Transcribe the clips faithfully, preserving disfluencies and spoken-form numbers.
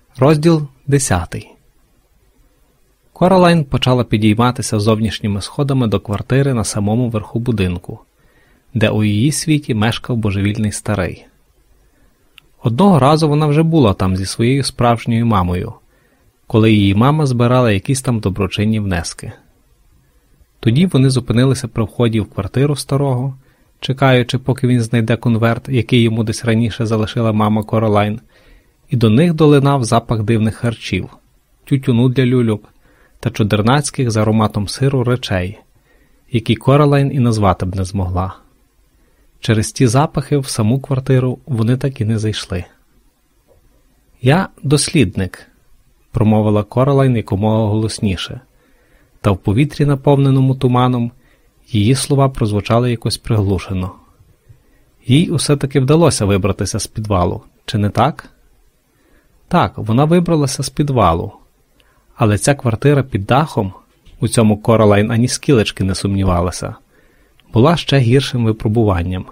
Розділ десятий. Коралайн почала підійматися зовнішніми сходами до квартири на самому верху будинку, де у її світі мешкав божевільний старий. Одного разу вона вже була там зі своєю справжньою мамою, коли її мама збирала якісь там доброчинні внески. Тоді вони зупинилися при вході в квартиру старого, чекаючи, поки він знайде конверт, який йому десь раніше залишила мама Коралайн, і до них долинав запах дивних харчів, тютюну для люльок та чудернацьких з ароматом сиру речей, які Коралайн і назвати б не змогла. Через ті запахи в саму квартиру вони так і не зайшли. «Я дослідник», – промовила Коралайн якомога голосніше, та в повітрі, наповненому туманом, її слова прозвучали якось приглушено. Їй усе-таки вдалося вибратися з підвалу, чи не так? Так, вона вибралася з підвалу, але ця квартира під дахом, у цьому Коралайн ані скілечки не сумнівалася, була ще гіршим випробуванням.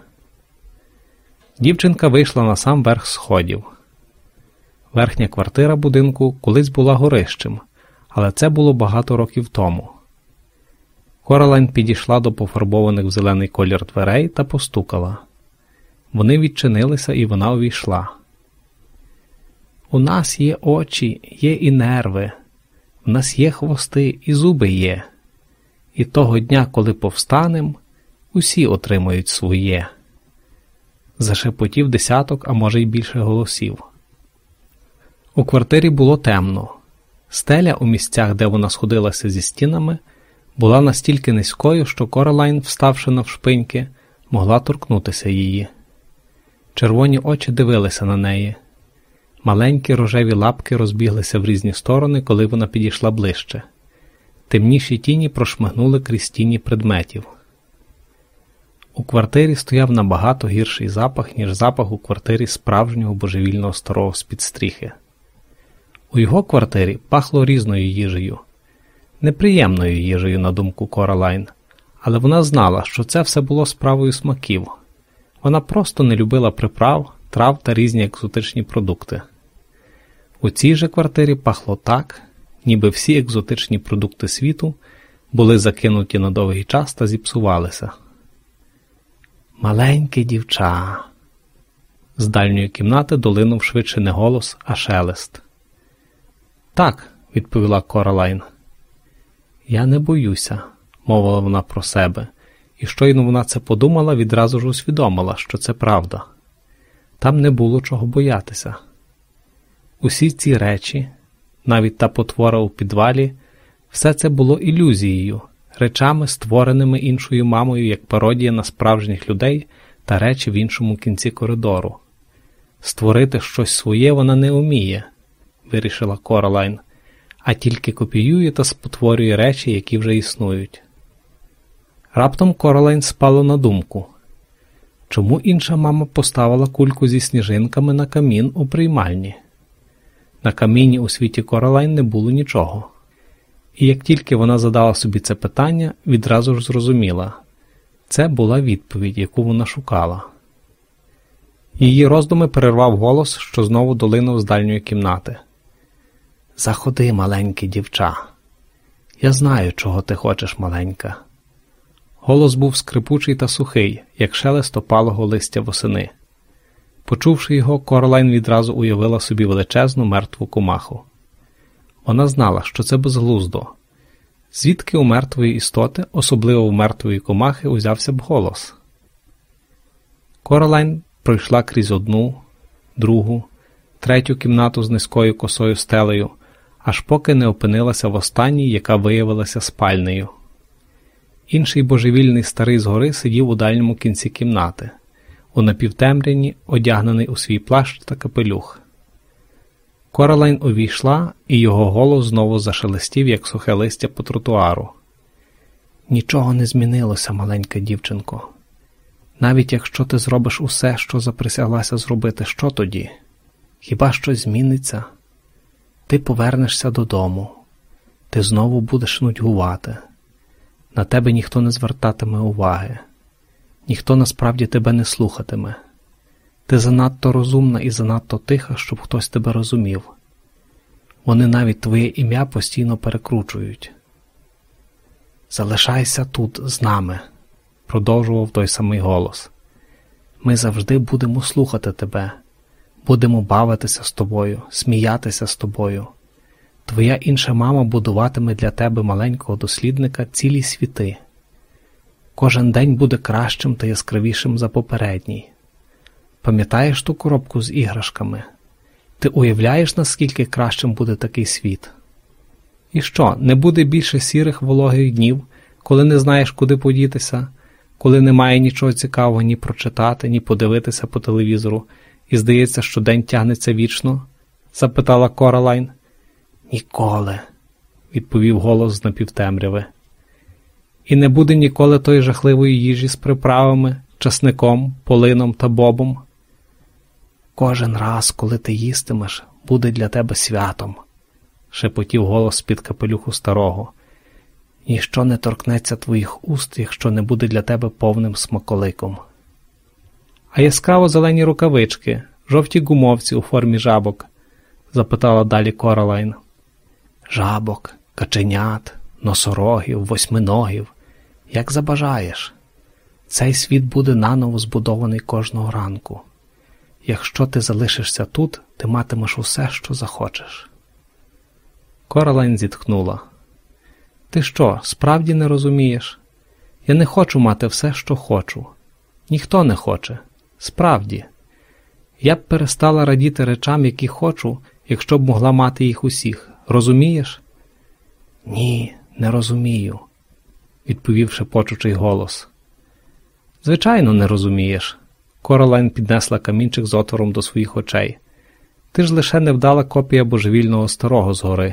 Дівчинка вийшла на сам верх сходів. Верхня квартира будинку колись була горищем, але це було багато років тому. Коралайн підійшла до пофарбованих в зелений колір дверей та постукала. Вони відчинилися, і вона увійшла. «У нас є очі, є і нерви, в нас є хвости і зуби є. І того дня, коли повстанем, усі отримають своє», – зашепотів десяток, а може й більше голосів. У квартирі було темно. Стеля у місцях, де вона сходилася зі стінами, була настільки низькою, що Коралайн, вставши навшпиньки, могла торкнутися її. Червоні очі дивилися на неї. Маленькі рожеві лапки розбіглися в різні сторони, коли вона підійшла ближче. Темніші тіні прошмигнули крізь тіні предметів. У квартирі стояв набагато гірший запах, ніж запах у квартирі справжнього божевільного старого з-під стріхи. У його квартирі пахло різною їжею. Неприємною їжею, на думку Коралайн, але вона знала, що це все було справою смаків. Вона просто не любила приправ, трав та різні екзотичні продукти. У цій же квартирі пахло так, ніби всі екзотичні продукти світу були закинуті на довгий час та зіпсувалися. «Маленьке дівча!» З дальньої кімнати долинув швидше не голос, а шелест. «Так», – відповіла Коралайн. «Я не боюся», – мовила вона про себе, і щойно вона це подумала, відразу ж усвідомила, що це правда. Там не було чого боятися. Усі ці речі, навіть та потвора у підвалі, все це було ілюзією, речами, створеними іншою мамою як пародія на справжніх людей та речі в іншому кінці коридору. Створити щось своє вона не вміє, вирішила Коралайн, а тільки копіює та спотворює речі, які вже існують. Раптом Коралайн спало на думку. Чому інша мама поставила кульку зі сніжинками на камін у приймальні? На каміні у світі Коралайн не було нічого. І як тільки вона задала собі це питання, відразу ж зрозуміла. Це була відповідь, яку вона шукала. Її роздуми перервав голос, що знову долинув з дальньої кімнати. «Заходи, маленьке дівча. Я знаю, чого ти хочеш, маленька». Голос був скрипучий та сухий, як шелест опалого листя восени. Почувши його, Коралайн відразу уявила собі величезну мертву комаху. Вона знала, що це безглуздо. Звідки у мертвої істоти, особливо у мертвої комахи, узявся б голос? Коралайн пройшла крізь одну, другу, третю кімнату з низькою косою стелею, аж поки не опинилася в останній, яка виявилася спальнею. Інший божевільний старий згори сидів у дальньому кінці кімнати, у напівтемряні, одягнений у свій плащ та капелюх. Коралайн увійшла, і його голос знову зашелестів, як сухе листя по тротуару. «Нічого не змінилося, маленька дівчинко. Навіть якщо ти зробиш усе, що заприсяглася зробити, що тоді? Хіба щось зміниться? Ти повернешся додому. Ти знову будеш нудьгувати. На тебе ніхто не звертатиме уваги. Ніхто насправді тебе не слухатиме. Ти занадто розумна і занадто тиха, щоб хтось тебе розумів. Вони навіть твоє ім'я постійно перекручують. «Залишайся тут з нами», – продовжував той самий голос. «Ми завжди будемо слухати тебе, будемо бавитися з тобою, сміятися з тобою. Твоя інша мама будуватиме для тебе маленького дослідника цілі світи. Кожен день буде кращим та яскравішим за попередній. Пам'ятаєш ту коробку з іграшками? Ти уявляєш, наскільки кращим буде такий світ? І що, не буде більше сірих вологих днів, коли не знаєш, куди подітися, коли немає нічого цікавого ні прочитати, ні подивитися по телевізору, і здається, що день тягнеться вічно?» – запитала Коралайн. «Ніколи», – відповів голос з напівтемряви. «І не буде ніколи тої жахливої їжі з приправами, часником, полином та бобом?» «Кожен раз, коли ти їстимеш, буде для тебе святом», – шепотів голос з-під капелюху старого. «Ніщо не торкнеться твоїх уст, якщо не буде для тебе повним смаколиком». «А яскраво-зелені рукавички, жовті гумовці у формі жабок?» – запитала далі Коралайн. «Жабок, каченят, носорогів, восьминогів, як забажаєш. Цей світ буде наново збудований кожного ранку. Якщо ти залишишся тут, ти матимеш усе, що захочеш». Коралайн зітхнула. «Ти що, справді не розумієш? Я не хочу мати все, що хочу. Ніхто не хоче. Справді. Я б перестала радіти речам, які хочу, якщо б могла мати їх усіх. Розумієш?» «Ні, не розумію», – відповів шепочучий голос. «Звичайно, не розумієш». Коралайн піднесла камінчик з отвором до своїх очей. «Ти ж лише невдала копія божевільного старого згори».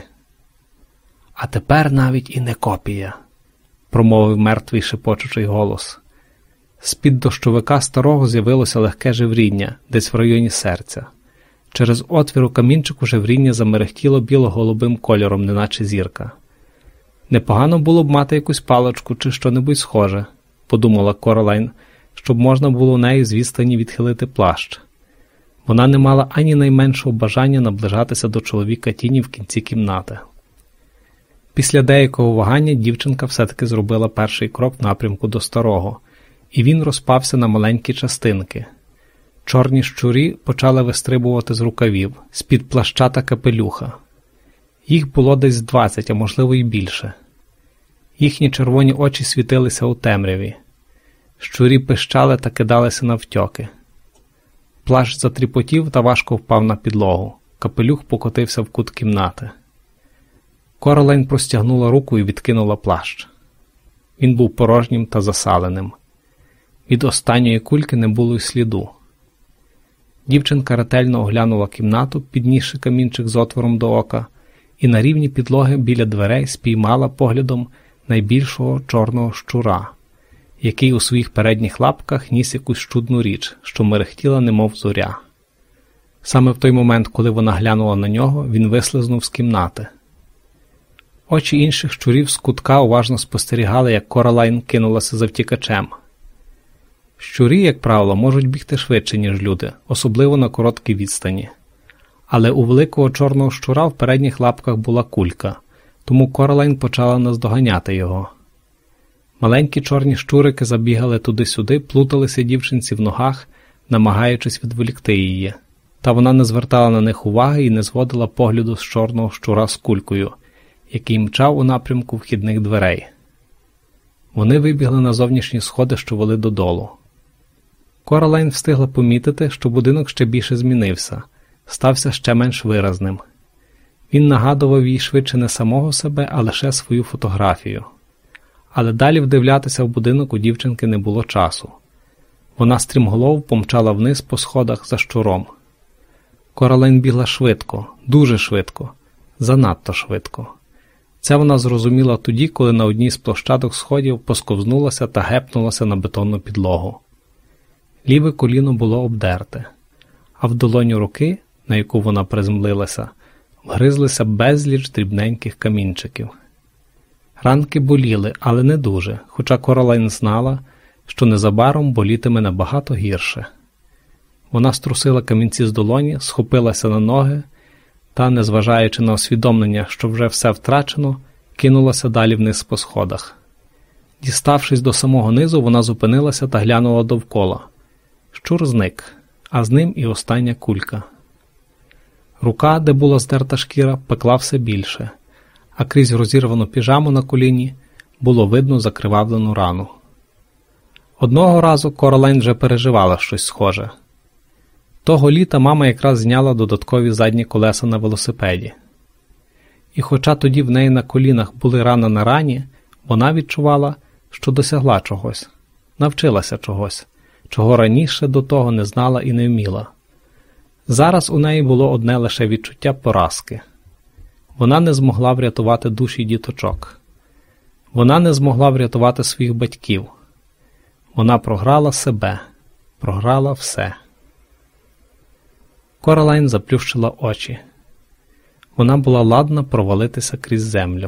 «А тепер навіть і не копія», – промовив мертвий шепочучий голос. З-під дощовика старого з'явилося легке жевріння, десь в районі серця. Через отвір у камінчику жевріння замерехтіло біло-голубим кольором, неначе зірка. «Непогано було б мати якусь паличку чи що-небудь схоже», – подумала Коралайн, щоб можна було нею з відстані відхилити плащ. Вона не мала ані найменшого бажання наближатися до чоловіка тіні в кінці кімнати. Після деякого вагання дівчинка все-таки зробила перший крок в напрямку до старого, і він розпався на маленькі частинки. Чорні щурі почали вистрибувати з рукавів, з-під плаща та капелюха. Їх було десь двадцять, а можливо й більше. Їхні червоні очі світилися у темряві. Щурі пищали та кидалися навтьоки. Плащ затріпотів та важко впав на підлогу. Капелюх покотився в кут кімнати. Коралайн простягнула руку і відкинула плащ. Він був порожнім та засаленим. Від останньої кульки не було й сліду. Дівчинка ретельно оглянула кімнату, піднісши камінчик з отвором до ока, і на рівні підлоги біля дверей спіймала поглядом найбільшого чорного щура, який у своїх передніх лапках ніс якусь чудну річ, що мерехтіла немов зоря. Саме в той момент, коли вона глянула на нього, він вислизнув з кімнати. Очі інших щурів з кутка уважно спостерігали, як Коралайн кинулася за втікачем. Щурі, як правило, можуть бігти швидше, ніж люди, особливо на короткій відстані. Але у великого чорного щура в передніх лапках була кулька, тому Коралайн почала наздоганяти його. Маленькі чорні щурики забігали туди-сюди, плуталися дівчинці в ногах, намагаючись відволікти її. Та вона не звертала на них уваги і не зводила погляду з чорного щура з кулькою, який мчав у напрямку вхідних дверей. Вони вибігли на зовнішні сходи, що вели додолу. Коралайн встигла помітити, що будинок ще більше змінився, стався ще менш виразним. Він нагадував їй швидше не самого себе, а лише свою фотографію. Але далі вдивлятися в будинок у дівчинки не було часу. Вона стрімголов помчала вниз по сходах за щуром. Коралайн бігла швидко, дуже швидко, занадто швидко. Це вона зрозуміла тоді, коли на одній з площадок сходів посковзнулася та гепнулася на бетонну підлогу. Ліве коліно було обдерте, а в долоню руки, на яку вона приземлилася, вгризлися безліч дрібненьких камінчиків. Ранки боліли, але не дуже, хоча Коралайн знала, що незабаром болітиме набагато гірше. Вона струсила камінці з долоні, схопилася на ноги та, незважаючи на усвідомлення, що вже все втрачено, кинулася далі вниз по сходах. Діставшись до самого низу, вона зупинилася та глянула довкола. Щур зник, а з ним і остання кулька. Рука, де була здерта шкіра, пекла все більше, а крізь розірвану піжаму на коліні було видно закривавлену рану. Одного разу Коралайн вже переживала щось схоже. Того літа мама якраз зняла додаткові задні колеса на велосипеді. І хоча тоді в неї на колінах були рана на рані, вона відчувала, що досягла чогось, навчилася чогось, чого раніше до того не знала і не вміла. Зараз у неї було одне лише відчуття поразки. Вона не змогла врятувати душі діточок. Вона не змогла врятувати своїх батьків. Вона програла себе, програла все. Коралайн заплющила очі. Вона була ладна провалитися крізь землю.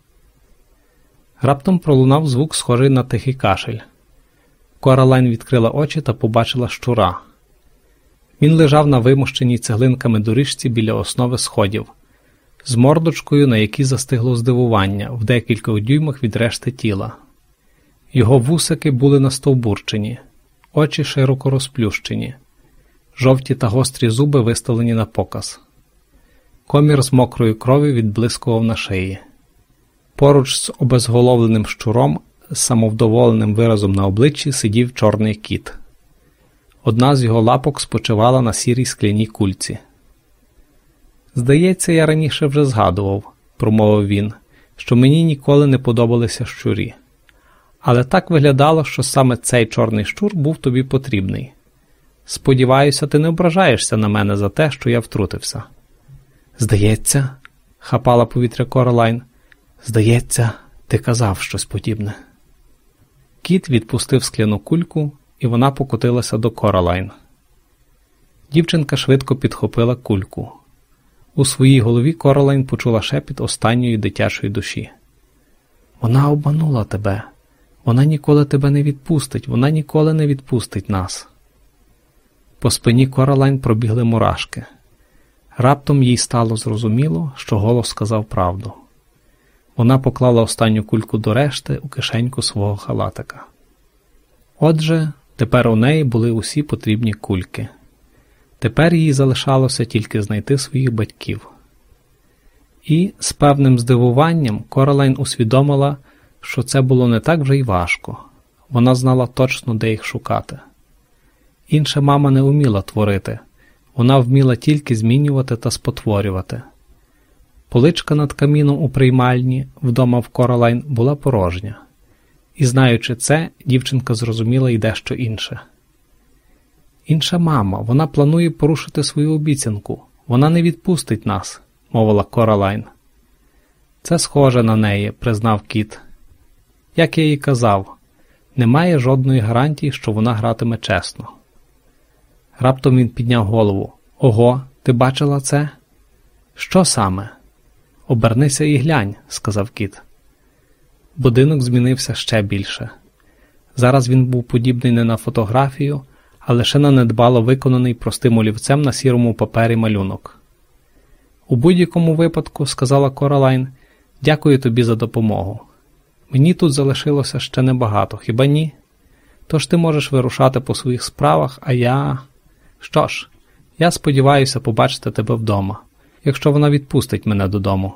Раптом пролунав звук, схожий на тихий кашель. Коралайн відкрила очі та побачила щура. Він лежав на вимощеній цеглинками доріжці біля основи сходів, з мордочкою, на якій застигло здивування, в декількох дюймах від решти тіла. Його вусики були настовбурчені, очі широко розплющені, жовті та гострі зуби виставлені на показ. Комір з мокрої крові відблискував на шиї. Поруч з обезголовленим щуром, з самовдоволеним виразом на обличчі, сидів чорний кіт. Одна з його лапок спочивала на сірій скляній кульці. «Здається, я раніше вже згадував», – промовив він, – «що мені ніколи не подобалися щурі. Але так виглядало, що саме цей чорний щур був тобі потрібний. Сподіваюся, ти не ображаєшся на мене за те, що я втрутився». «Здається», – хапала повітря Коралайн, – «здається, ти казав щось подібне». Кіт відпустив скляну кульку, і вона покотилася до Коралайн. Дівчинка швидко підхопила кульку. У своїй голові Коралайн почула шепіт останньої дитячої душі. «Вона обманула тебе. Вона ніколи тебе не відпустить. Вона ніколи не відпустить нас». По спині Коралайн пробігли мурашки. Раптом їй стало зрозуміло, що голос сказав правду. Вона поклала останню кульку до решти у кишеньку свого халатика. Отже, тепер у неї були усі потрібні кульки. Тепер їй залишалося тільки знайти своїх батьків. І, з певним здивуванням, Коралайн усвідомила, що це було не так вже й важко. Вона знала точно, де їх шукати. Інша мама не вміла творити. Вона вміла тільки змінювати та спотворювати. Поличка над каміном у приймальні вдома в Коралайн була порожня. І, знаючи це, дівчинка зрозуміла й дещо інше. «Інша мама, вона планує порушити свою обіцянку. Вона не відпустить нас», – мовила Коралайн. «Це схоже на неї», – признав кіт. «Як я їй казав, немає жодної гарантії, що вона гратиме чесно». Раптом він підняв голову. «Ого, ти бачила це?» «Що саме?» «Обернися і глянь», – сказав кіт. Будинок змінився ще більше. Зараз він був подібний не на фотографію, а лише на недбало виконаний простим олівцем на сірому папері малюнок. «У будь-якому випадку, – сказала Коралайн, – дякую тобі за допомогу. Мені тут залишилося ще небагато, хіба ні? Тож ти можеш вирушати по своїх справах, а я… Що ж, я сподіваюся побачити тебе вдома, якщо вона відпустить мене додому».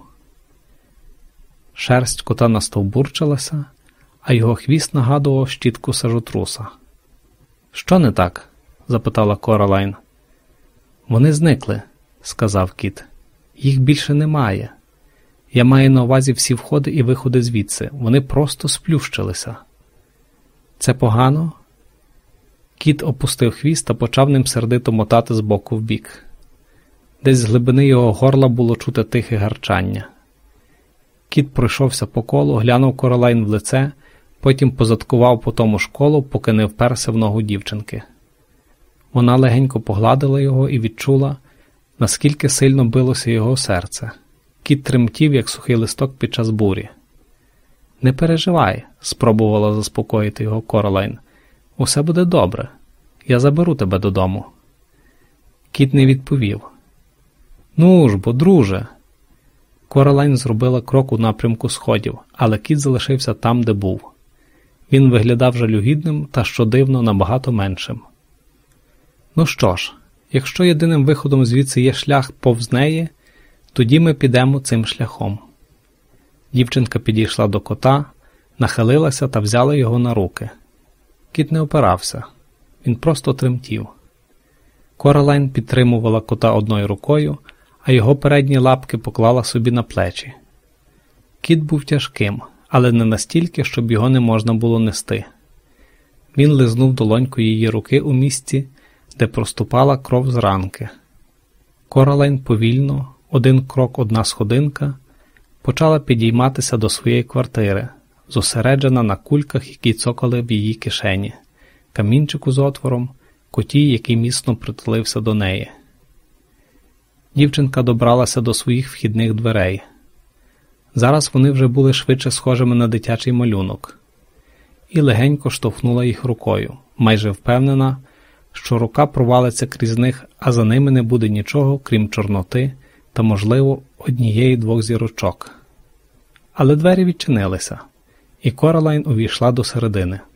Шерсть кота настовбурчилася, а його хвіст нагадував щітку сажотруса. «Що не так?» – запитала Коралайн. «Вони зникли», – сказав кіт. «Їх більше немає. Я маю на увазі всі входи і виходи звідси. Вони просто сплющилися». «Це погано?» Кіт опустив хвіст та почав ним сердито мотати з боку в бік. Десь з глибини його горла було чути тихе гарчання. Кіт пройшовся по колу, глянув Коралайн в лице, потім позадкував по тому ж колу, поки не вперся в ногу дівчинки. Вона легенько погладила його і відчула, наскільки сильно билося його серце. Кіт тремтів, як сухий листок під час бурі. «Не переживай», – спробувала заспокоїти його Коралайн. «Усе буде добре. Я заберу тебе додому». Кіт не відповів. Ну ж бо, друже. Коралайн зробила крок у напрямку сходів, але кіт залишився там, де був. Він виглядав жалюгідним та, що дивно, набагато меншим. Ну що ж, якщо єдиним виходом звідси є шлях повз неї, тоді ми підемо цим шляхом. Дівчинка підійшла до кота, нахилилася та взяла його на руки. Кіт не опирався, він просто тремтів. Коралайн підтримувала кота одною рукою, а його передні лапки поклала собі на плечі. Кіт був тяжким, але не настільки, щоб його не можна було нести. Він лизнув долонькою її руки у місці, де проступала кров з ранки. Коралайн повільно, один крок, одна сходинка, почала підійматися до своєї квартири, зосереджена на кульках, які цокали в її кишені, камінчику з отвором, коті, який міцно притулився до неї. Дівчинка добралася до своїх вхідних дверей. Зараз вони вже були швидше схожими на дитячий малюнок. І легенько штовхнула їх рукою, майже впевнена, що рука провалиться крізь них, а за ними не буде нічого, крім чорноти та, можливо, однієї-двох зірочок. Але двері відчинилися, і Коралайн увійшла до середини.